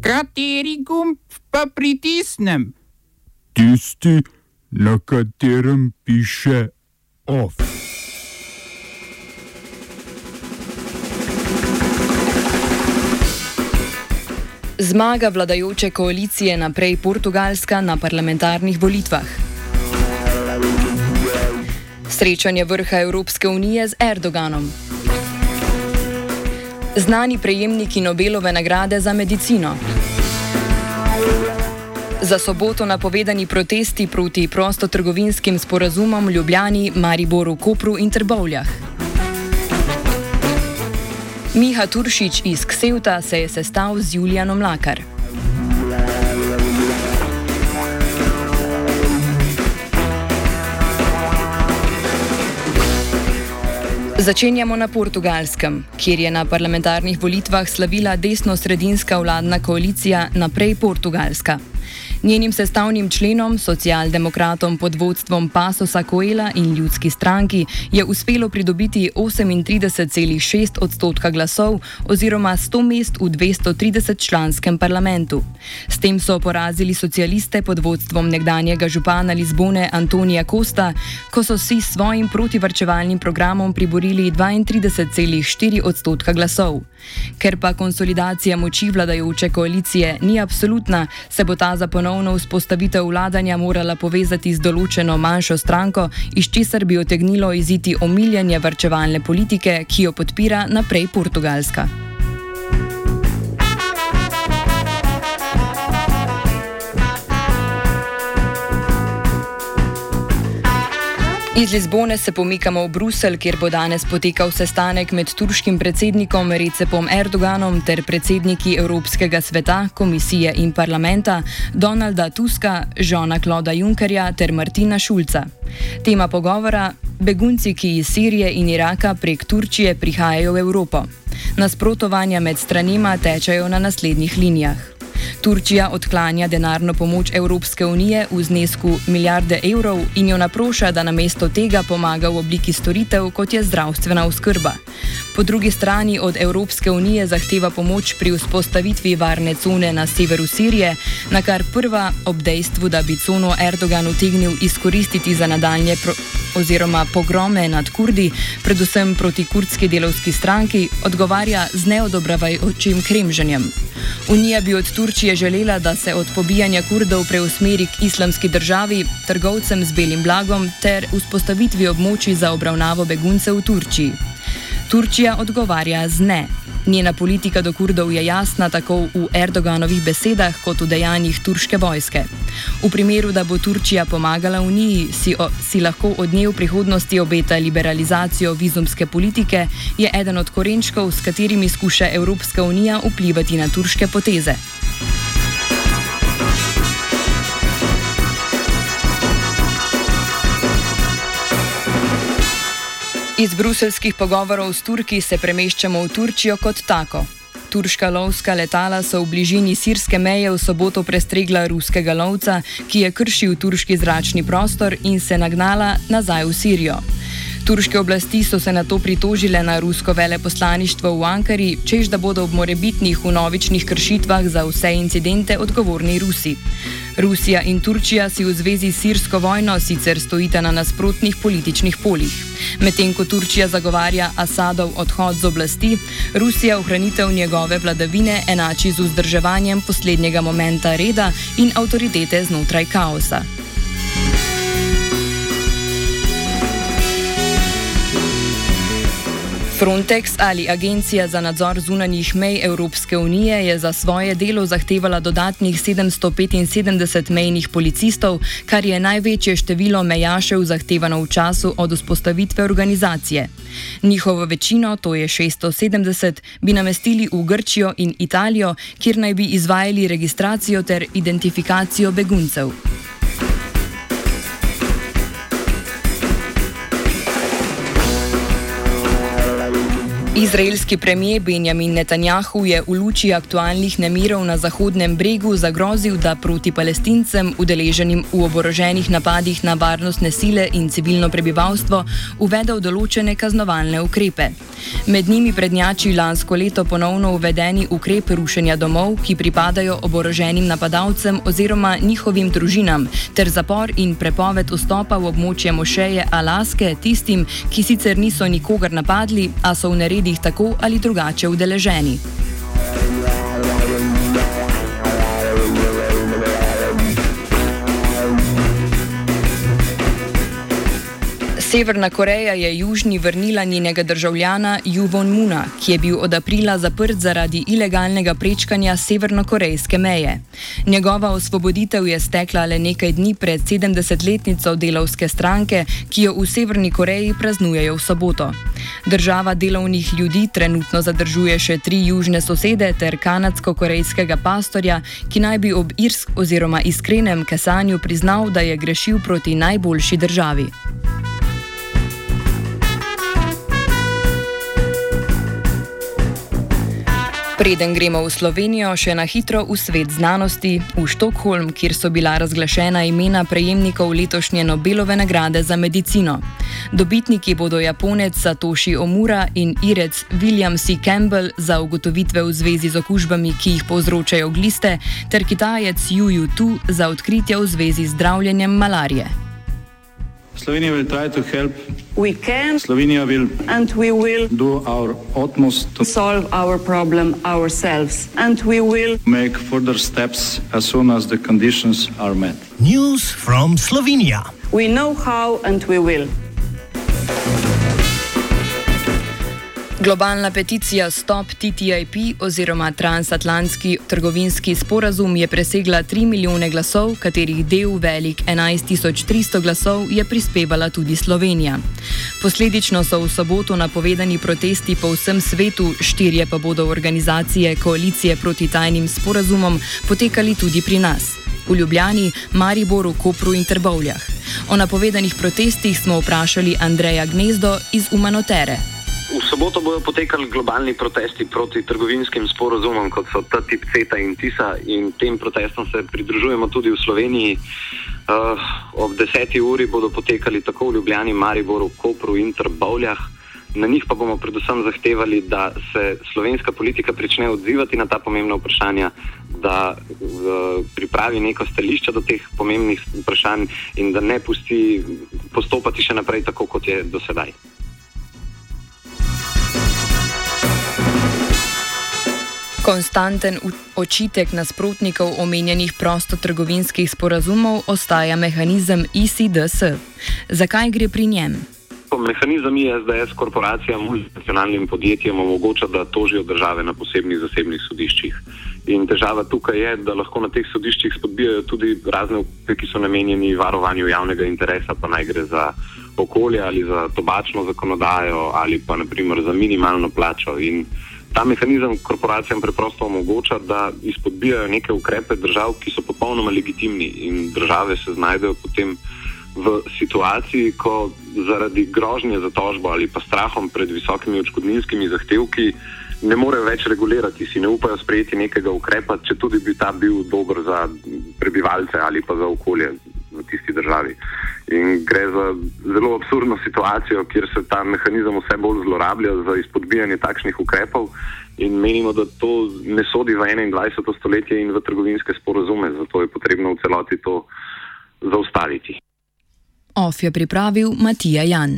Kateri gumb pa pritisnem? Tisti, na katerem piše OF. Zmaga vladajoče koalicije Naprej Portugalska na parlamentarnih volitvah. Srečanje vrha Evropske unije z Erdoganom. Znani prejemniki Nobelove nagrade za medicino. Za soboto napovedani protesti proti prostotrgovinskim sporazumom v Ljubljani, Mariboru, Kopru in Trbovljah. Miha Turšič iz Ksevta se je sestal z Julijanom Mlakar. Začenjamo na Portugalskem, kjer je na parlamentarnih volitvah slavila desno-sredinska vladna koalicija Naprej Portugalska. Njenim sestavnim členom, socialdemokratom pod vodstvom Pasosa Coela in Ljudski stranki, je uspelo pridobiti 38,6% glasov oziroma 100 mest v 230-članskem parlamentu. S tem so porazili socialiste pod vodstvom nekdanjega župana Lizbone Antonija Costa, ko so si s svojim protivarčevalnim programom priborili 32,4% glasov. Ker pa konsolidacija moči vladajoče koalicije ni absolutna, se bo ta za ponovno vzpostavitev vladanja morala povezati z določeno manjšo stranko, iz česar bi utegnilo iziti omiljanje varčevalne politike, ki jo podpira Naprej Portugalska. Iz Lizbone se pomikamo v Bruselj, kjer bo danes potekal sestanek med turškim predsednikom Recepom Erdoganom ter predsedniki Evropskega sveta, komisije in parlamenta Donalda Tuska, Jeana-Clauda Junckerja ter Martina Schulza. Tema pogovora: begunci, ki iz Sirije in Iraka prek Turčije prihajajo v Evropo. Nasprotovanja med stranima tečejo na naslednjih linijah. Turčija odklanja denarno pomoč Evropske unije v znesku milijarde evrov in jo naproša, da namesto tega pomaga v obliki storitev, kot je zdravstvena oskrba. Po drugi strani od Evropske unije zahteva pomoč pri vzpostavitvi varne cone na severu Sirije, na kar prva ob dejstvu, da bi cono Erdogan utegnil izkoristiti za nadaljnje pogrome nad Kurdi, predvsem proti kurdski delavski stranki, odgovarja z neodobravajočim kremženjem. Unija bi od Turčije želela, da se od pobijanja Kurdov preusmeri k islamski državi, trgovcem z belim blagom ter vzpostavitvi območij za obravnavo beguncev v Turčiji. Turčija odgovarja z ne. Njena politika do Kurdov je jasna tako v Erdoganovih besedah kot v dejanjih turške vojske. V primeru, da bo Turčija pomagala Uniji, si lahko od nje v prihodnosti obeta liberalizacijo vizumske politike, je eden od korenčkov, s katerimi skuša Evropska unija vplivati na turške poteze. Iz bruseljskih pogovorov s Turki se premeščamo v Turčijo kot tako. Turška lovska letala so v bližini sirske meje v soboto prestregla ruskega lovca, ki je kršil turški zračni prostor in se nagnala nazaj v Sirijo. Turške oblasti so se nato pritožile na rusko veleposlaništvo v Ankari, češ da bodo ob morebitnih vnovičnih kršitvah za vse incidente odgovorni Rusi. Rusija in Turčija si v zvezi s sirsko vojno sicer stojita na nasprotnih političnih poljih. Medtem ko Turčija zagovarja Asadov odhod z oblasti, Rusija ohranitev njegove vladavine enači z vzdrževanjem poslednjega momenta reda in avtoritete znotraj kaosa. Frontex ali Agencija za nadzor zunanjih mej Evropske unije je za svoje delo zahtevala dodatnih 775 mejnih policistov, kar je največje število mejašev zahtevano v času od vzpostavitve organizacije. Njihovo večino, to je 670, bi namestili v Grčijo in Italijo, kjer naj bi izvajali registracijo ter identifikacijo beguncev. Izraelski premijer Benjamin Netanjahu je v luči aktualnih nemirov na Zahodnem bregu zagrozil, da proti Palestincem, udeleženim v oboroženih napadih na varnostne sile in civilno prebivalstvo, uvedel določene kaznovalne ukrepe. Med njimi prednjači lansko leto ponovno uvedeni ukrep rušenja domov, ki pripadajo oboroženim napadalcem oziroma njihovim družinam, ter zapor in prepoved vstopa v območje mošeje Alaske tistim, ki sicer niso nikogar napadli, a so v neredih tako ali drugače udeleženi. Severna Koreja je južni vrnila njenega državljana Ju Won-muna, ki je bil od aprila zaprt zaradi ilegalnega prečkanja severnokorejske meje. Njegova osvoboditev je stekla le nekaj dni pred 70-letnico delavske stranke, ki jo v Severni Koreji praznujejo v soboto. Država delovnih ljudi trenutno zadržuje še 3 južne sosede ter kanadsko-korejskega pastorja, ki naj bi ob iskrenem kesanju priznal, da je grešil proti najboljši državi. Preden gremo v Slovenijo, še na hitro v svet znanosti, v Štokholm, kjer so bila razglašena imena prejemnikov letošnje Nobelove nagrade za medicino. Dobitniki bodo Japonec Satoshi Omura in Irec William C. Campbell za ugotovitve v zvezi z okužbami, ki jih povzročajo gliste, ter Kitajec Yu Tu za odkritja v zvezi z zdravljenjem malarije. Slovenia will try to help. We can. Slovenia will. And we will. Do our utmost to solve our problem ourselves. And we will. Make further steps as soon as the conditions are met. News from Slovenia. We know how and we will. Globalna peticija Stop TTIP oziroma transatlantski trgovinski sporazum je presegla 3 milijone glasov, katerih del velik 11.300 glasov je prispevala tudi Slovenija. Posledično so v soboto napovedani protesti po vsem svetu, 4 pa bodo organizacije koalicije proti tajnim sporazumom potekali tudi pri nas. V Ljubljani, Mariboru, Kopru in Trbovljah. O napovedanih protestih smo vprašali Andreja Gnezdo iz Umanotere. V soboto bodo potekali globalni protesti proti trgovinskim sporazumom, kot so TTIP, CETA in TISA, in tem protestom se pridružujemo tudi v Sloveniji. Ob 10. uri bodo potekali tako v Ljubljani, Mariboru, Kopru in Trbovljah. Na njih pa bomo predvsem zahtevali, da se slovenska politika prične odzivati na ta pomembna vprašanja, da pripravi neko stališče do teh pomembnih vprašanj in da ne pusti postopati še naprej tako, kot je do sedaj. Konstanten očitek nasprotnikov omenjenih prostotrgovinskih sporazumov ostaja mehanizem ICDS. Zakaj gre pri njem? Mehanizem ISDS korporacijam, multinacionalnim podjetjem omogoča, da tožijo države na posebnih zasebnih sodiščih. In težava tukaj je, da lahko na teh sodiščih spodbijajo tudi razne ukrepe, ki so namenjeni varovanju javnega interesa, pa naj gre za okolje ali za tobačno zakonodajo ali pa naprimer za minimalno plačo. In ta mehanizem korporacijam preprosto omogoča, da izpodbijajo neke ukrepe držav, ki so popolnoma legitimni, in države se znajdejo potem v situaciji, ko zaradi grožnje za tožbo ali pa strahom pred visokimi odškodninskimi zahtevki ne morejo več regulirati, si ne upajo sprejeti nekega ukrepa, če tudi bi ta bil dober za prebivalce ali pa za okolje v tisti državi. In gre za zelo absurdno situacijo, kjer se ta mehanizem vse bolj zlorablja za izpodbijanje takšnih ukrepov, in menimo, da to ne sodi v 21. stoletje in v trgovinske sporazume, zato je potrebno v celoti to zaustaviti. OF je pripravil Matija Jan.